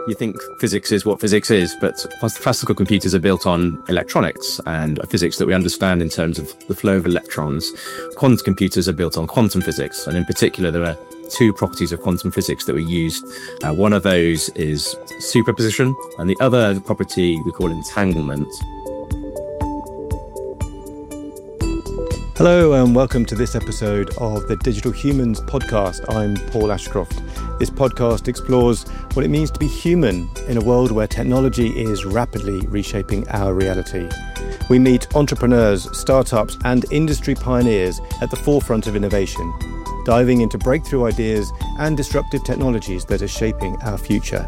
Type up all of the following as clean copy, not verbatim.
You think physics is what physics is, but classical computers are built on electronics and a physics that we understand in terms of the flow of electrons. Quantum computers are built on quantum physics, and in particular, there are two properties of quantum physics that we used. One of those is superposition, and the other property we call entanglement. Hello and welcome to this episode of the Digital Humans podcast. I'm Paul Ashcroft. This podcast explores what it means to be human in a world where technology is rapidly reshaping our reality. We meet entrepreneurs, startups and industry pioneers at the forefront of innovation, diving into breakthrough ideas and disruptive technologies that are shaping our future.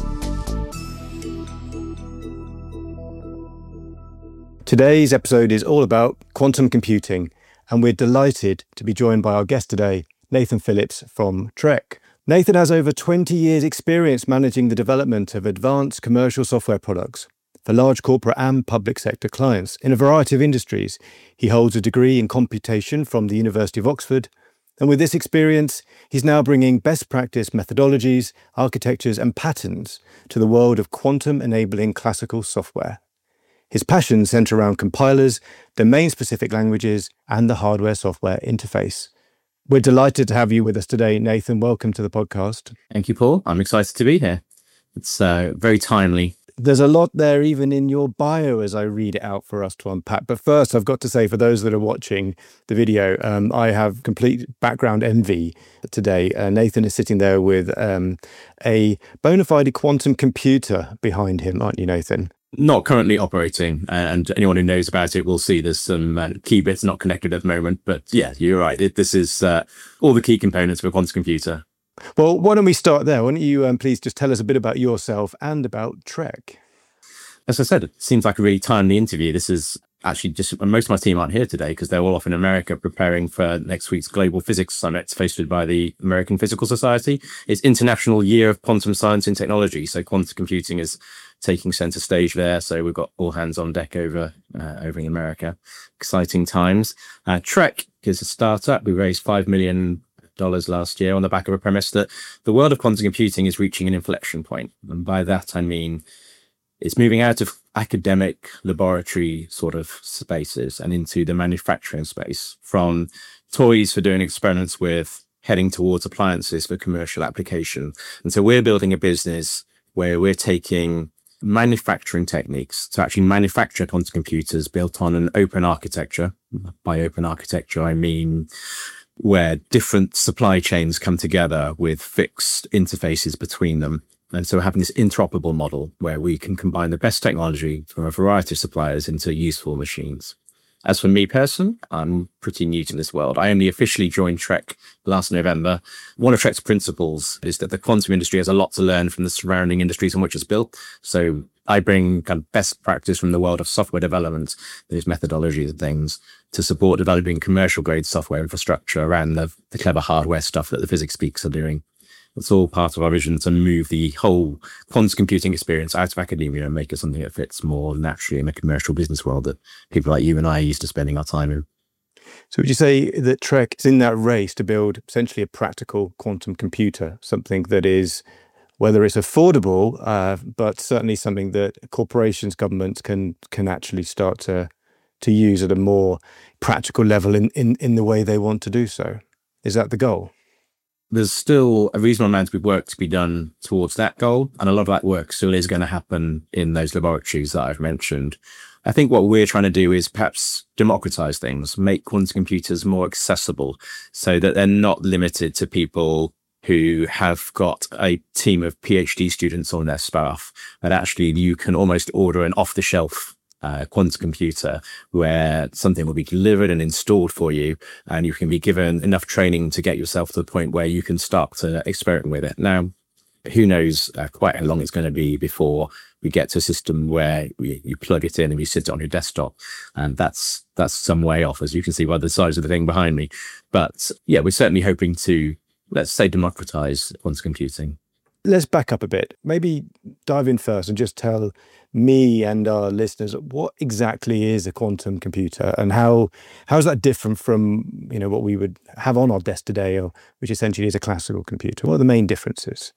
Today's episode is all about quantum computing, and we're delighted to be joined by our guest today, Nathan Phillips from Trek. Nathan has over 20 years' experience managing the development of advanced commercial software products for large corporate and public sector clients in a variety of industries. He holds a degree in computation from the University of Oxford, and with this experience, he's now bringing best practice methodologies, architectures, and patterns to the world of quantum-enabling classical software. His passions centre around compilers, domain-specific languages, and the hardware-software interface. We're delighted to have you with us today, Nathan. Welcome to the podcast. Thank you, Paul. I'm excited to be here. It's very timely. There's a lot there even in your bio as I read it out for us to unpack. But first, I've got to say, for those that are watching the video, I have complete background envy today. Nathan is sitting there with a bona fide quantum computer behind him, aren't you, Nathan? Not currently operating, and anyone who knows about it will see there's some key bits not connected at the moment. But yeah, you're right. This is all the key components of a quantum computer. Well, why don't we start there? Why don't you please just tell us a bit about yourself and about Trek? As I said, it seems like a really timely interview. This is actually just most of my team aren't here today because they're all off in America preparing for next week's Global Physics Summit hosted by the American Physical Society. It's International Year of Quantum Science and Technology, so quantum computing is taking center stage there. So we've got all hands on deck over in America. Exciting times. Trek is a startup. We raised $5 million last year on the back of a premise that the world of quantum computing is reaching an inflection point. And by that, I mean, it's moving out of academic laboratory sort of spaces and into the manufacturing space, from toys for doing experiments with heading towards appliances for commercial application. And so we're building a business where we're taking manufacturing techniques to actually manufacture quantum computers built on an open architecture. By open architecture, I mean where different supply chains come together with fixed interfaces between them. And so having this interoperable model where we can combine the best technology from a variety of suppliers into useful machines. As for me personally, I'm pretty new to this world. I only officially joined Trek last November. One of Trek's principles is that the quantum industry has a lot to learn from the surrounding industries on which it's built. So I bring kind of best practice from the world of software development, those methodologies and things, to support developing commercial grade software infrastructure around the clever hardware stuff that the physics geeks are doing. It's all part of our vision to move the whole quantum computing experience out of academia and make it something that fits more naturally in the commercial business world that people like you and I are used to spending our time in. So would you say that Trek is in that race to build essentially a practical quantum computer, something that is, whether it's affordable, but certainly something that corporations, governments can actually start to use at a more practical level in the way they want to do so? Is that the goal? There's still a reasonable amount of work to be done towards that goal. And a lot of that work still is going to happen in those laboratories that I've mentioned. I think what we're trying to do is perhaps democratize things, make quantum computers more accessible so that they're not limited to people who have got a team of PhD students on their staff. And actually you can almost order an off-the-shelf quantum computer where something will be delivered and installed for you, and you can be given enough training to get yourself to the point where you can start to experiment with it. Now, who knows quite how long it's going to be before we get to a system where you plug it in and you sit it on your desktop, and that's some way off, as you can see by the size of the thing behind me. But yeah, we're certainly hoping to, let's say, democratize quantum computing. Let's back up a bit. Maybe dive in first and just tell me and our listeners what exactly is a quantum computer and how is that different from what we would have on our desk today, or which essentially is a classical computer. What are the main differences?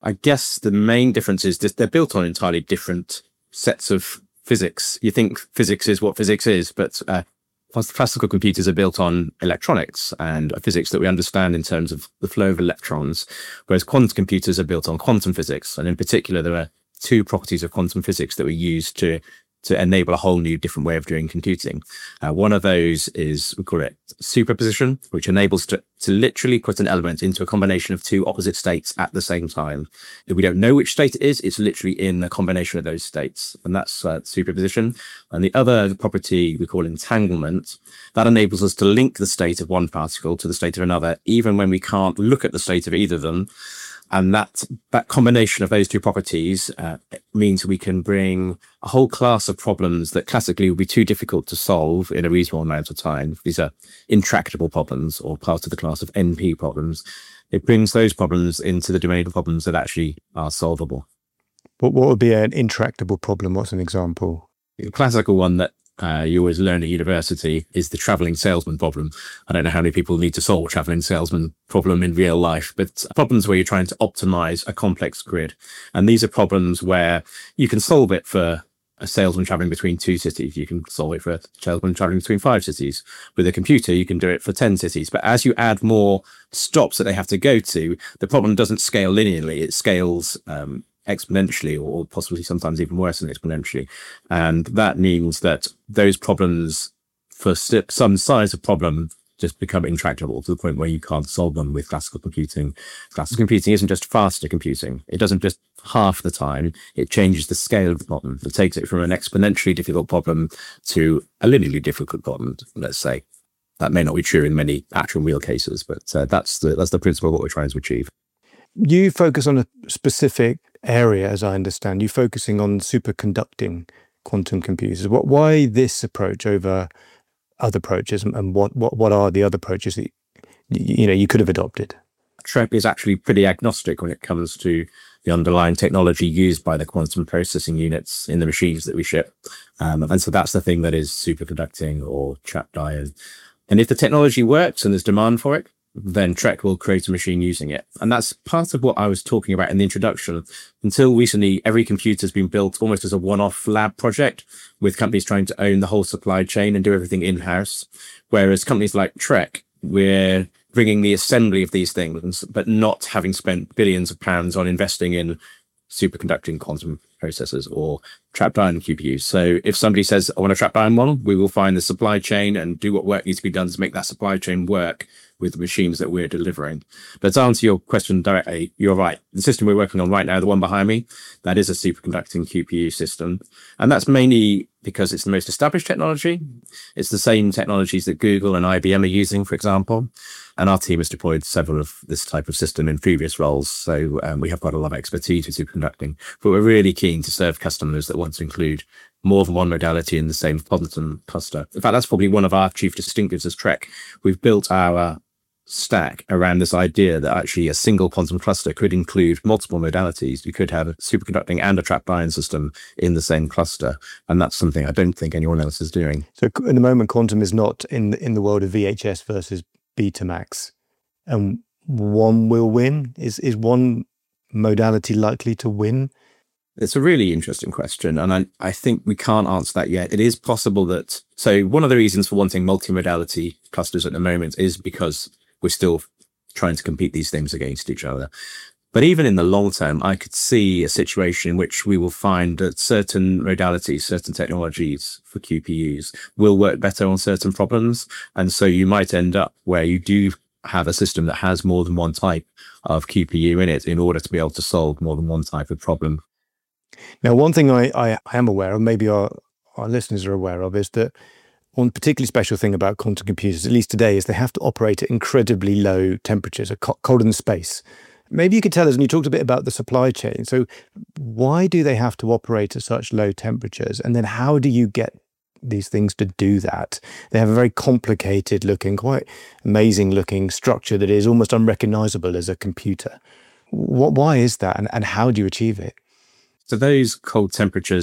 I guess the main difference is that they're built on entirely different sets of physics. You think physics is what physics is, but classical computers are built on electronics and a physics that we understand in terms of the flow of electrons, whereas quantum computers are built on quantum physics. And in particular, there are two properties of quantum physics that we use to enable a whole new different way of doing computing. One of those is, we call it superposition, which enables to literally put an element into a combination of two opposite states at the same time. If we don't know which state it is, it's literally in a combination of those states. And that's superposition. And the other property we call entanglement. That enables us to link the state of one particle to the state of another, even when we can't look at the state of either of them. And that combination of those two properties means we can bring a whole class of problems that classically would be too difficult to solve in a reasonable amount of time. These are intractable problems, or part of the class of NP problems. It brings those problems into the domain of problems that actually are solvable. What would be an intractable problem? What's an example? The classical one that you always learn at university is the traveling salesman problem. I don't know how many people need to solve a traveling salesman problem in real life, but problems where you're trying to optimize a complex grid. And these are problems where you can solve it for a salesman traveling between 2 cities. You can solve it for a salesman traveling between 5 cities. With a computer, you can do it for 10 cities. But as you add more stops that they have to go to, the problem doesn't scale linearly. It scales exponentially, or possibly sometimes even worse than exponentially. And that means that those problems, for some size of problem, just become intractable to the point where you can't solve them with classical computing. Classical computing isn't just faster computing. It doesn't just half the time. It changes the scale of the problem. It takes it from an exponentially difficult problem to a linearly difficult problem, let's say. That may not be true in many actual real cases, but that's the principle of what we're trying to achieve. You focus on a specific area, as I understand. You're focusing on superconducting quantum computers. Why this approach over other approaches, and what are the other approaches that you could have adopted? TREC is actually pretty agnostic when it comes to the underlying technology used by the quantum processing units in the machines that we ship. And so that's the thing that is superconducting or trapped ion. And if the technology works and there's demand for it, then TREC will create a machine using it. And that's part of what I was talking about in the introduction. Until recently, every computer has been built almost as a one-off lab project, with companies trying to own the whole supply chain and do everything in-house. Whereas companies like TREC, we're bringing the assembly of these things, but not having spent billions of pounds on investing in superconducting quantum processors or trapped ion QPUs. So if somebody says, I want a trapped ion one, we will find the supply chain and do what work needs to be done to make that supply chain work with the machines that we're delivering. But to answer your question directly, you're right. The system we're working on right now, the one behind me, that is a superconducting QPU system. And that's mainly because it's the most established technology. It's the same technologies that Google and IBM are using, for example. And our team has deployed several of this type of system in previous roles. So we have quite a lot of expertise with superconducting. But we're really keen to serve customers that want to include more than one modality in the same quantum cluster. In fact, that's probably one of our chief distinctives as TREC. We've built our stack around this idea that actually a single quantum cluster could include multiple modalities. You could have a superconducting and a trapped ion system in the same cluster. And that's something I don't think anyone else is doing. So at the moment, quantum is not in the world of VHS versus Betamax. And one will win? Is one modality likely to win? It's a really interesting question. And I think we can't answer that yet. It is possible that, so one of the reasons for wanting multimodality clusters at the moment is because we're still trying to compete these things against each other. But even in the long term, I could see a situation in which we will find that certain modalities, certain technologies for QPUs will work better on certain problems. And so you might end up where you do have a system that has more than one type of QPU in it in order to be able to solve more than one type of problem. Now, one thing I am aware of, maybe our listeners are aware of, is that one particularly special thing about quantum computers, at least today, is they have to operate at incredibly low temperatures, colder than space. Maybe you could tell us, and you talked a bit about the supply chain. So why do they have to operate at such low temperatures? And then how do you get these things to do that? They have a very complicated looking, quite amazing looking structure that is almost unrecognizable as a computer. Why is that? And how do you achieve it? So those cold temperatures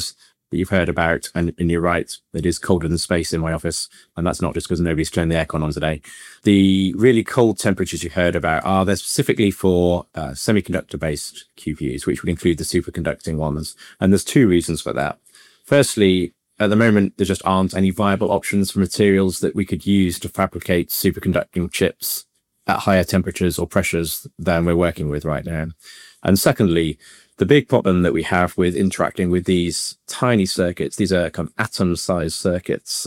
that you've heard about. And you're right, it is colder than space in my office. And that's not just because nobody's turned the aircon on today. The really cold temperatures you heard about are there specifically for semiconductor-based QPUs, which would include the superconducting ones. And there's two reasons for that. Firstly, at the moment, there just aren't any viable options for materials that we could use to fabricate superconducting chips at higher temperatures or pressures than we're working with right now. And secondly, the big problem that we have with interacting with these tiny circuits, these are kind of atom-sized circuits.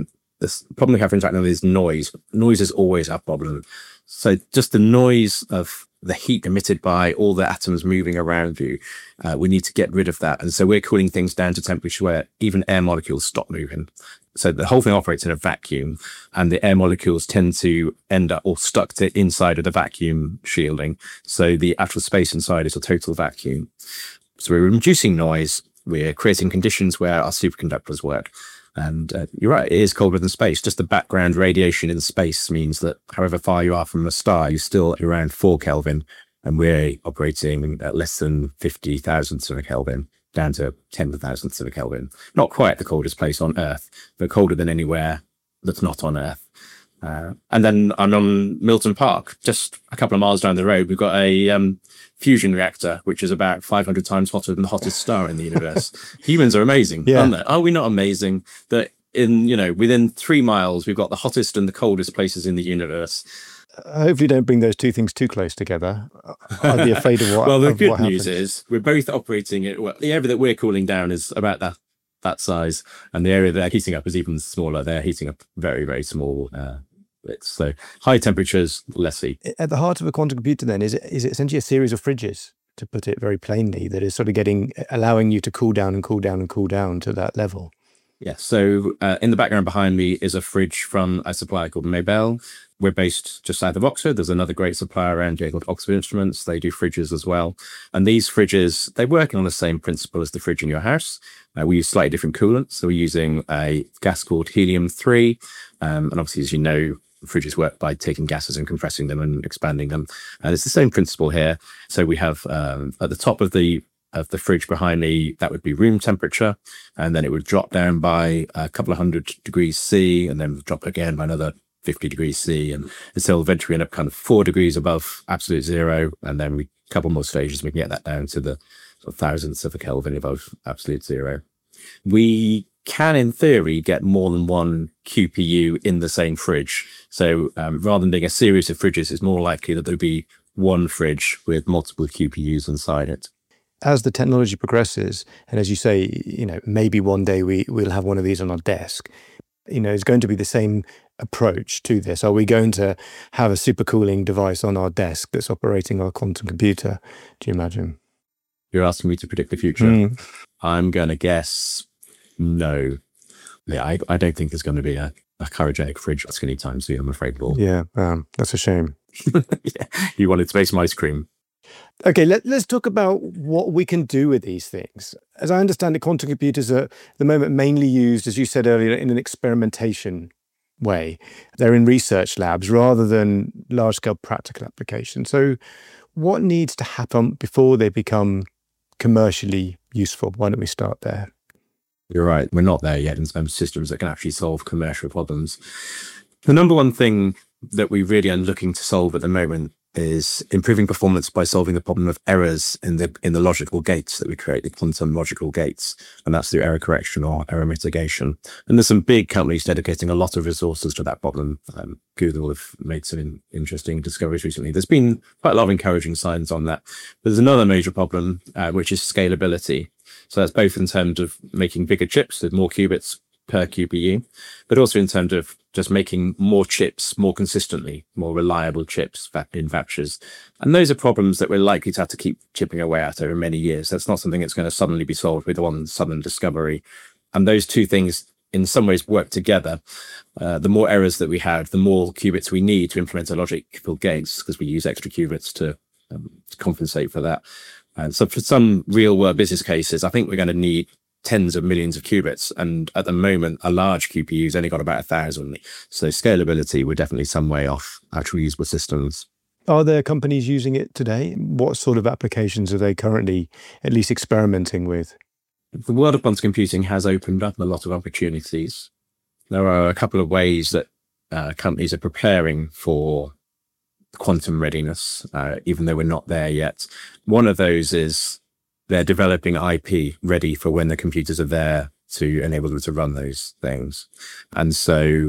The problem we have for interacting with is noise. Noise is always our problem. So just the noise of the heat emitted by all the atoms moving around you, we need to get rid of that. And so we're cooling things down to temperature where even air molecules stop moving. So the whole thing operates in a vacuum, and the air molecules tend to end up all stuck to inside of the vacuum shielding. So the actual space inside is a total vacuum. So we're reducing noise. We're creating conditions where our superconductors work. And you're right, it is colder than space. Just the background radiation in space means that however far you are from a star, you're still around 4 Kelvin. And we're operating at less than 50 thousandths of a Kelvin, down to 10 thousandths of a Kelvin. Not quite the coldest place on Earth, but colder than anywhere that's not on Earth. And then I'm on Milton Park, just a couple of miles down the road. We've got a fusion reactor, which is about 500 times hotter than the hottest star in the universe. Humans are amazing, aren't they? Are we not amazing that within 3 miles, we've got the hottest and the coldest places in the universe? Hopefully don't bring those two things too close together. I'd be afraid of what Well, the of good what news happens. is we're both operating at, the area that we're cooling down is about that size, and the area they're heating up is even smaller. They're heating up very, very small bits. So high temperatures, less heat. At the heart of a quantum computer then, is it essentially a series of fridges, to put it very plainly, that is sort of allowing you to cool down and cool down and cool down to that level? Yeah, so in the background behind me is a fridge from a supplier called Maybell. We're based just south of Oxford. There's another great supplier around here called Oxford Instruments. They do fridges as well. And these fridges, they're working on the same principle as the fridge in your house. We use slightly different coolant. So we're using a gas called helium-3. And obviously, as you know, fridges work by taking gases and compressing them and expanding them. And it's the same principle here. So we have at the top of the fridge behind me, that would be room temperature, and then it would drop down by a couple of 100 degrees C, and then drop again by another 50 degrees C, and so eventually end up kind of 4 degrees above absolute zero, and then a couple more stages, we can get that down to the sort of thousandths of a Kelvin above absolute zero. We can, in theory, get more than one QPU in the same fridge. So rather than being a series of fridges, it's more likely that there'll be one fridge with multiple QPUs inside it. As the technology progresses, and as you say, maybe one day we'll have one of these on our desk, it's going to be the same approach to this. Are we going to have a supercooling device on our desk that's operating our quantum computer? Do you imagine? You're asking me to predict the future. I'm going to guess no. Yeah, I don't think there's going to be a cryogenic fridge that's any time soon, I'm afraid, Paul. Yeah, that's a shame. Yeah, you wanted to make some ice cream. Okay, let's talk about what we can do with these things. As I understand it, quantum computers are at the moment mainly used, as you said earlier, in an experimentation way. They're in research labs rather than large-scale practical applications. So what needs to happen before they become commercially useful? Why don't we start there? You're right. We're not there yet in terms of systems that can actually solve commercial problems. The number one thing that we really are looking to solve at the moment is improving performance by solving the problem of errors in the logical gates that we create, the quantum logical gates, and that's through error correction or error mitigation. And there's some big companies dedicating a lot of resources to that problem. Google have made some interesting discoveries recently. There's been quite a lot of encouraging signs on that. But there's another major problem, which is scalability. So that's both in terms of making bigger chips with more qubits per QPU, but also in terms of just making more chips more consistently, more reliable chips in batches. And those are problems that we're likely to have to keep chipping away at over many years. That's not something that's going to suddenly be solved with one sudden discovery. And those two things in some ways work together. The more errors that we have, the more qubits we need to implement our logical gates, because we use extra qubits to compensate for that. And so for some real world business cases, I think we're going to need tens of millions of qubits. And at the moment, a large QPU's only got about 1,000. So scalability, we're definitely some way off actual usable systems. Are there companies using it today? What sort of applications are they currently at least experimenting with? the world of quantum computing has opened up a lot of opportunities. There are a couple of ways that companies are preparing for quantum readiness, even though we're not there yet. One of those is they're developing IP ready for when the computers are there to enable them to run those things. And so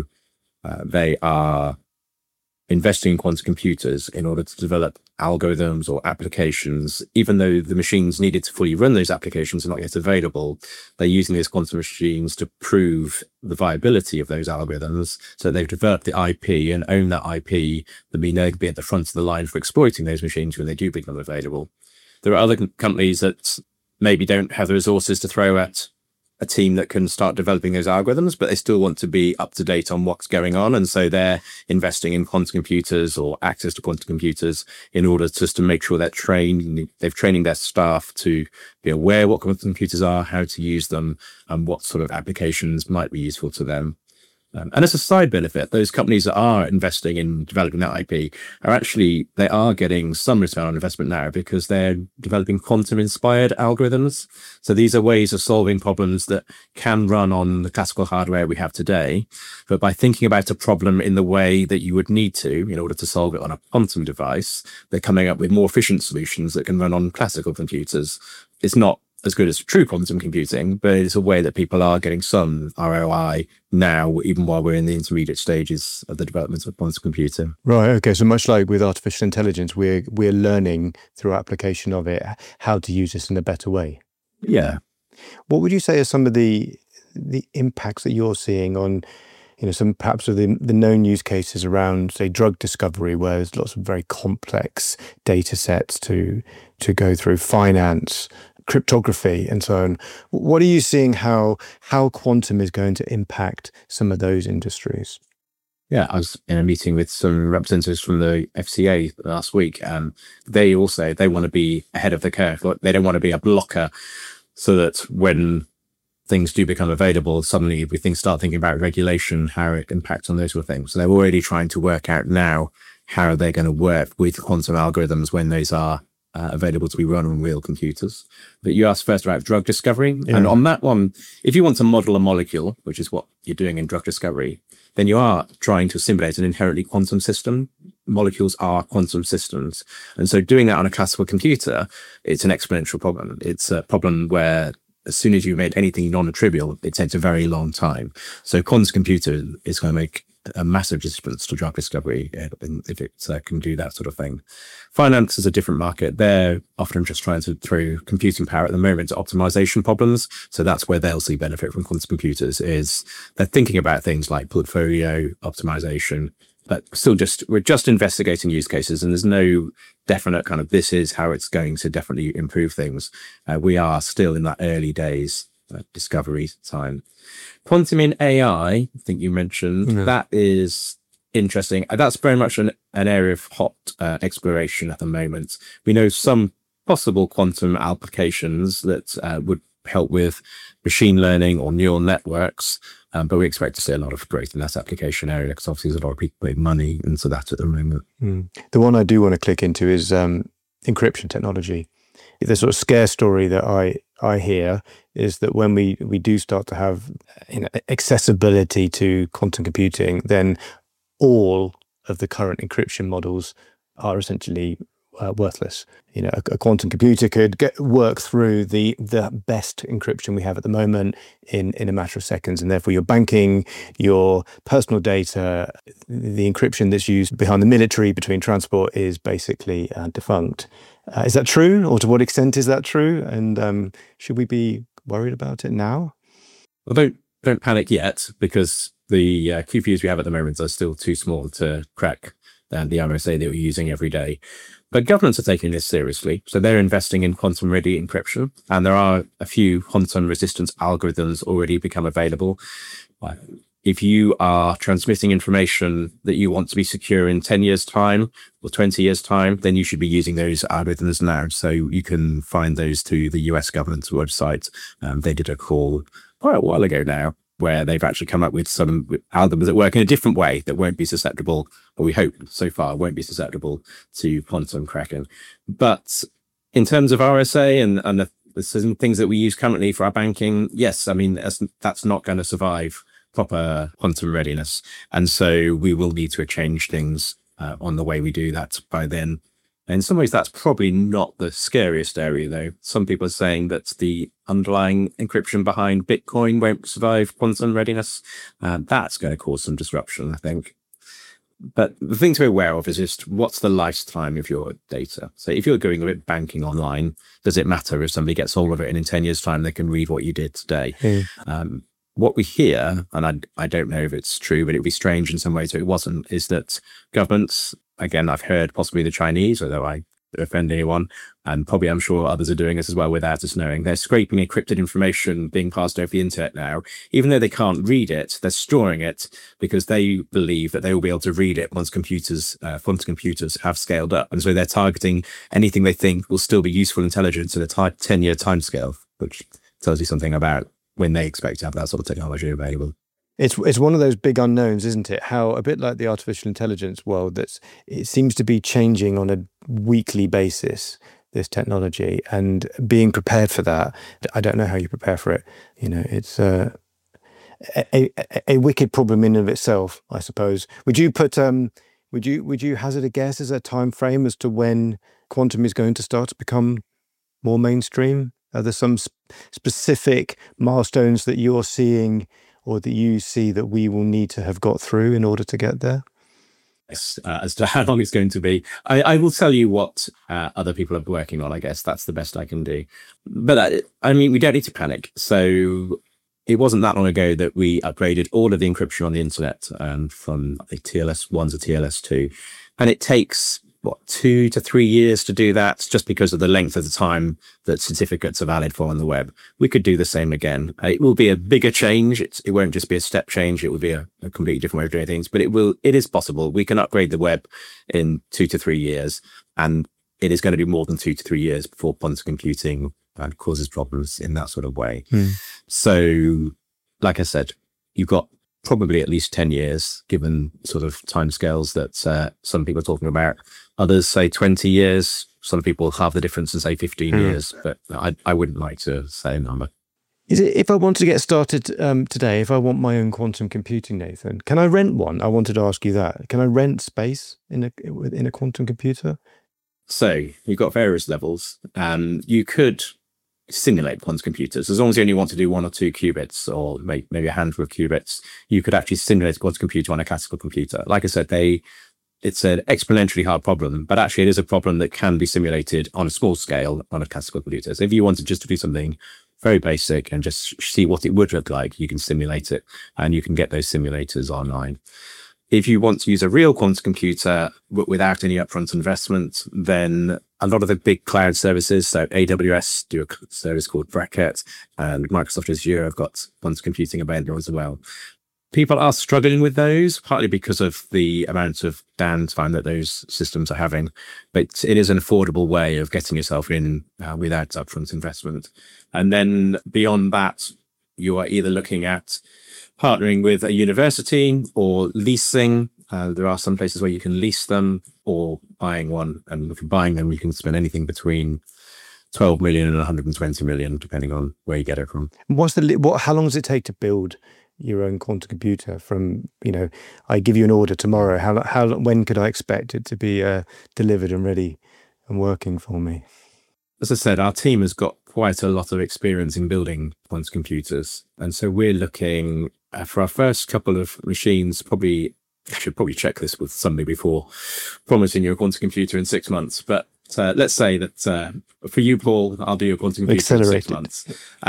they are investing in quantum computers in order to develop algorithms or applications. Even though the machines needed to fully run those applications are not yet available, they're using these quantum machines to prove the viability of those algorithms. So they've developed the IP and own that IP that mean they'll be at the front of the line for exploiting those machines when they do become available. There are other companies that maybe don't have the resources to throw at a team that can start developing those algorithms, but they still want to be up to date on what's going on. And so they're investing in quantum computers or access to quantum computers in order just to make sure they're trained. They've training their staff to be aware what quantum computers are, how to use them, and what sort of applications might be useful to them. And as a side benefit, those companies that are investing in developing that IP they are getting some return on investment now because they're developing quantum inspired algorithms. So these are ways of solving problems that can run on the classical hardware we have today. But by thinking about a problem in the way that you would need to in order to solve it on a quantum device, they're coming up with more efficient solutions that can run on classical computers. It's not as good as true quantum computing, but it's a way that people are getting some ROI now, even while we're in the intermediate stages of the development of quantum computing. Right. Okay. So much like with artificial intelligence, we're learning through application of it how to use this in a better way. Yeah. What would you say are some of the impacts that you're seeing on, some perhaps of the known use cases around, say, drug discovery, where there's lots of very complex data sets to go through, finance, cryptography, and so on. What are you seeing how quantum is going to impact some of those industries? Yeah, I was in a meeting with some representatives from the FCA last week, and they want to be ahead of the curve. They don't want to be a blocker, so that when things do become available, suddenly we start thinking about regulation, how it impacts on those sort of things. So they're already trying to work out now how they're going to work with quantum algorithms when those are available to be run on real computers. But you asked first about drug discovery. Yeah. And on that one, if you want to model a molecule, which is what you're doing in drug discovery, then you are trying to simulate an inherently quantum system. Molecules are quantum systems. And so doing that on a classical computer, it's an exponential problem. It's a problem where as soon as you made anything non-trivial, it takes a very long time. So quantum computer is going to make a massive difference to drug discovery if it can do that sort of thing. Finance is a different market. They're often just trying to throw computing power at the moment to optimization problems. So that's where they'll see benefit from quantum computers is they're thinking about things like portfolio optimization, but we're just investigating use cases, and there's no definite kind of this is how it's going to definitely improve things. We are still in that early days discovery time. Quantum in AI, I think you mentioned, that is interesting. That's very much an area of hot exploration at the moment. We know some possible quantum applications that would help with machine learning or neural networks, but we expect to see a lot of growth in that application area because obviously there's a lot of people putting money into that at the moment. The one I do want to click into is encryption technology. The sort of scare story that I hear is that when we do start to have accessibility to quantum computing, then all of the current encryption models are essentially worthless. A quantum computer could work through the best encryption we have at the moment in a matter of seconds, and therefore your banking, your personal data, the encryption that's used behind the military between transport is basically defunct. Is that true, or to what extent is that true? And should we be worried about it now? Well, don't panic yet, because the QPUs we have at the moment are still too small to crack the RSA that we're using every day. But governments are taking this seriously. So they're investing in quantum-ready encryption. And there are a few quantum resistance algorithms already become available. If you are transmitting information that you want to be secure in 10 years' time or 20 years' time, then you should be using those algorithms now. So you can find those through the US government's website. They did a call quite a while ago now, where they've actually come up with some algorithms that work in a different way that won't be susceptible, or we hope so far won't be susceptible to quantum cracking. But in terms of RSA and the There's some things that we use currently for our banking. Yes, I mean, that's not going to survive proper quantum readiness. And so we will need to change things on the way we do that by then. In some ways, that's probably not the scariest area, though. Some people are saying that the underlying encryption behind Bitcoin won't survive quantum readiness. That's going to cause some disruption, I think. But the thing to be aware of is just what's the lifetime of your data. So if you're doing a bit banking online, does it matter if somebody gets hold of it and in 10 years' time they can read what you did today? What we hear, and I don't know if it's true, but it would be strange in some ways if it wasn't, is that governments, again, I've heard possibly the Chinese, although I don't offend anyone, and probably I'm sure others are doing this as well without us knowing, they're scraping encrypted information being passed over the internet now. Even though they can't read it, they're storing it because they believe that they will be able to read it once quantum computers have scaled up. And so they're targeting anything they think will still be useful intelligence at a 10-year timescale, which tells you something about when they expect to have that sort of technology available. It's one of those big unknowns, isn't it? How, a bit like the artificial intelligence world, it seems to be changing on a weekly basis, this technology, and being prepared for that. I don't know how you prepare for it. It's a wicked problem in and of itself, I suppose. Would you hazard a guess as a time frame as to when quantum is going to start to become more mainstream? Are there some specific milestones that you're seeing or that you see that we will need to have got through in order to get there? As to how long it's going to be, I will tell you what other people are working on. I guess that's the best I can do. But I mean, we don't need to panic. So it wasn't that long ago that we upgraded all of the encryption on the internet from I think TLS1 to TLS2. And it takes 2 to 3 years to do that, just because of the length of the time that certificates are valid for on the web. We could do the same again. It will be a bigger change. It won't just be a step change. It will be a completely different way of doing things, but it is possible. We can upgrade the web in 2 to 3 years, and it is going to be more than 2 to 3 years before quantum computing causes problems in that sort of way. So, like I said, you've got probably at least 10 years, given sort of timescales that some people are talking about. Others say 20 years. Some people halve the difference and say 15 years, but I wouldn't like to say a number. Is it, if I want to get started today, if I want my own quantum computing, Nathan, can I rent one? I wanted to ask you that. Can I rent space in a quantum computer? So you've got various levels. You could simulate quantum computers. As long as you only want to do 1 or 2 qubits or maybe a handful of qubits, you could actually simulate a quantum computer on a classical computer. Like I said, it's an exponentially hard problem, but actually it is a problem that can be simulated on a small scale on a classical computer. So if you wanted just to do something very basic and just see what it would look like, you can simulate it, and you can get those simulators online. If you want to use a real quantum computer without any upfront investment, then a lot of the big cloud services, so AWS do a service called Braket, and Microsoft Azure have got quantum computing available as well. People are struggling with those, partly because of the amount of downtime that those systems are having, but it is an affordable way of getting yourself in without upfront investment. And then beyond that, you are either looking at partnering with a university or leasing. There are some places where you can lease them, or buying one. And if you're buying them, you can spend anything between 12 million and 120 million, depending on where you get it from. How long does it take to build your own quantum computer? From, I give you an order tomorrow. When could I expect it to be delivered and ready and working for me? As I said, our team has got quite a lot of experience in building quantum computers. And so we're looking for our first couple of machines, I should probably check this with somebody before promising you a quantum computer in 6 months. But let's say that for you, Paul, I'll do your quantum computer in 6 months.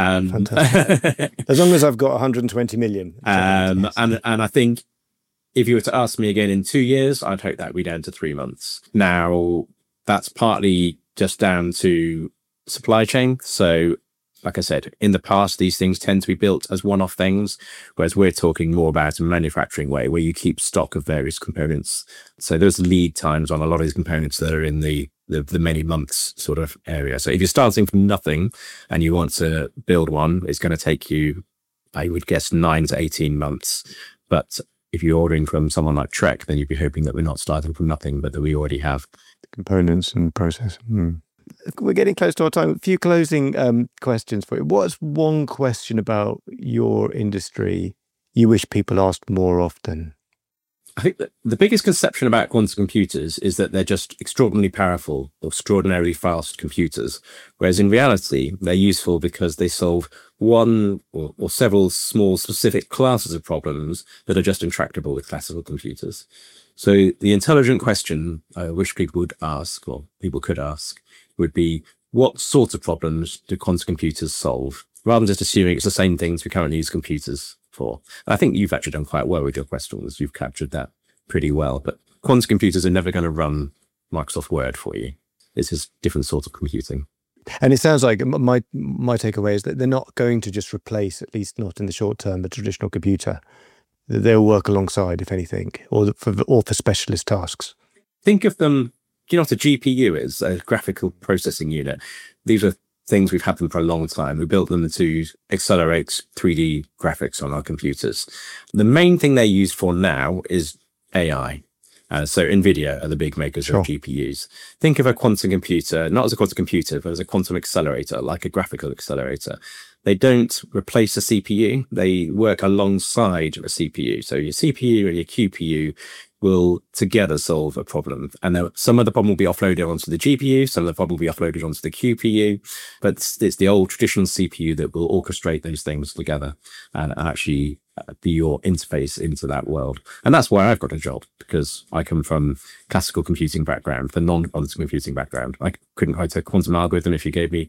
Fantastic. As long as I've got 120 million. And I think if you were to ask me again in 2 years, I'd hope that would be down to 3 months. Now, that's partly just down to supply chain. So, like I said, in the past, these things tend to be built as one-off things, whereas we're talking more about a manufacturing way where you keep stock of various components. So there's lead times on a lot of these components that are in the many months sort of area. So if you're starting from nothing and you want to build one, it's going to take you, I would guess, 9 to 18 months. But if you're ordering from someone like Trek, then you'd be hoping that we're not starting from nothing, but that we already have components and process. We're getting close to our time. A few closing questions for you. What's one question about your industry you wish people asked more often? I think that the biggest conception about quantum computers is that they're just extraordinarily powerful, extraordinarily fast computers, whereas in reality, they're useful because they solve one or several small specific classes of problems that are just intractable with classical computers. So the intelligent question I wish people would ask, or people could ask, would be, what sorts of problems do quantum computers solve? Rather than just assuming it's the same things we currently use computers for. I think you've actually done quite well with your questions. You've captured that pretty well. But quantum computers are never going to run Microsoft Word for you. It's just different sort of computing. And it sounds like my takeaway is that they're not going to just replace, at least not in the short term, a traditional computer. They'll work alongside, if anything, or for specialist tasks. Think of them, do you know what a GPU is? A graphical processing unit. These are things we've had them for a long time. We built them to accelerate 3D graphics on our computers. The main thing they're used for now is AI. So NVIDIA are the big makers of GPUs. Think of a quantum computer, not as a quantum computer, but as a quantum accelerator, like a graphical accelerator. They don't replace a CPU. They work alongside a CPU. So your CPU and your QPU will together solve a problem. And some of the problem will be offloaded onto the GPU, some of the problem will be offloaded onto the QPU, but it's the old traditional CPU that will orchestrate those things together and actually be your interface into that world. And that's why I've got a job, because I come from classical computing background, the non-quantum computing background. I couldn't write a quantum algorithm if you gave me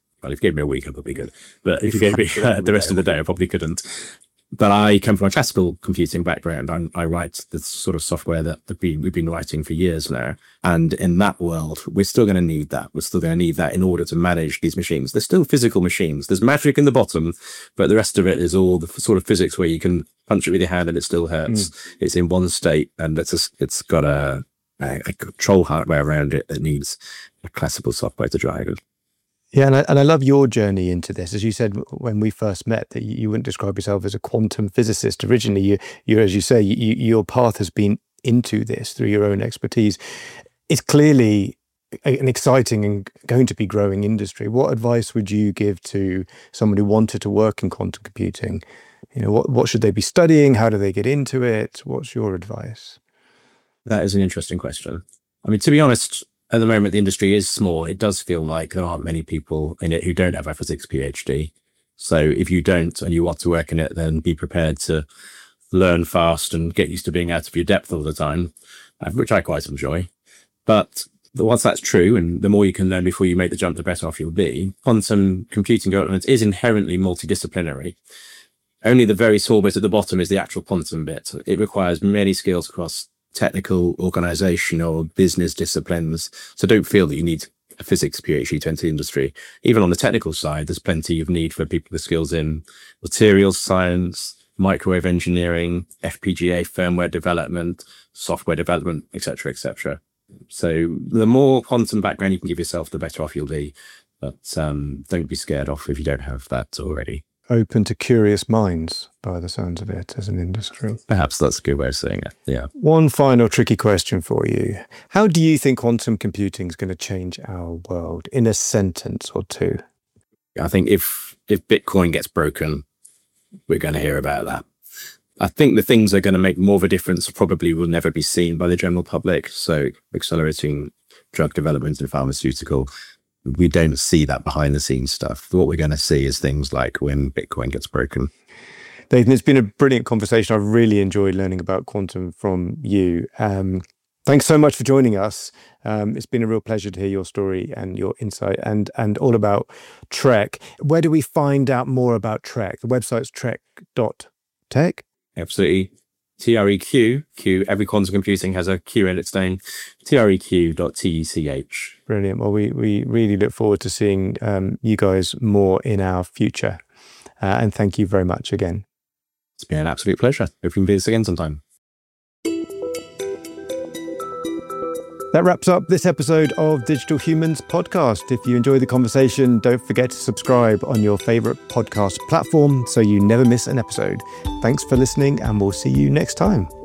a week, I would be good. But if you gave me the rest of the day, I probably couldn't. But I come from a classical computing background. I write the sort of software that we've been writing for years now. And in that world, we're still going to need that. We're still going to need that in order to manage these machines. They're still physical machines. There's magic in the bottom, but the rest of it is all the sort of physics where you can punch it with your hand and it still hurts. It's in one state, and it's got a control hardware around it that needs a classical software to drive it. Yeah, and I love your journey into this. As you said when we first met, that you wouldn't describe yourself as a quantum physicist originally. You as you say, your path has been into this through your own expertise. It's clearly an exciting and going to be growing industry. What advice would you give to someone who wanted to work in quantum computing? You know, what should they be studying? How do they get into it? What's your advice? That is an interesting question. I mean, to be honest, at the moment, the industry is small. It does feel like there aren't many people in it who don't have a physics PhD. So if you don't and you want to work in it, then be prepared to learn fast and get used to being out of your depth all the time, which I quite enjoy. But once that's true, and the more you can learn before you make the jump, the better off you'll be. Quantum computing development is inherently multidisciplinary. Only the very small bit at the bottom is the actual quantum bit. It requires many skills across technical, organizational, business disciplines. So don't feel that you need a physics PhD to enter the industry. Even on the technical side, there's plenty of need for people with skills in materials science, microwave engineering, FPGA firmware development, software development, etc., etc. So the more quantum background you can give yourself, the better off you'll be. But don't be scared off if you don't have that already. Open to curious minds, by the sounds of it, as an industry. Perhaps that's a good way of saying it, yeah. One final tricky question for you. How do you think quantum computing is going to change our world in a sentence or two? I think if Bitcoin gets broken, we're going to hear about that. I think the things that are going to make more of a difference probably will never be seen by the general public. So accelerating drug development and pharmaceutical, we don't see that behind the scenes stuff. What we're going to see is things like when Bitcoin gets broken. Nathan, it's been a brilliant conversation. I've really enjoyed learning about quantum from you. Thanks so much for joining us. It's been a real pleasure to hear your story and your insight and all about Trek. Where do we find out more about Trek? The website's trek.tech. Absolutely. TREQ, every quantum computing has a Q in its name, TREQ.TECH. Brilliant. Well, we really look forward to seeing you guys more in our future. And thank you very much again. It's been an absolute pleasure. Hope we can do this again sometime. That wraps up this episode of Digital Humans Podcast. If you enjoyed the conversation, don't forget to subscribe on your favorite podcast platform so you never miss an episode. Thanks for listening, and we'll see you next time.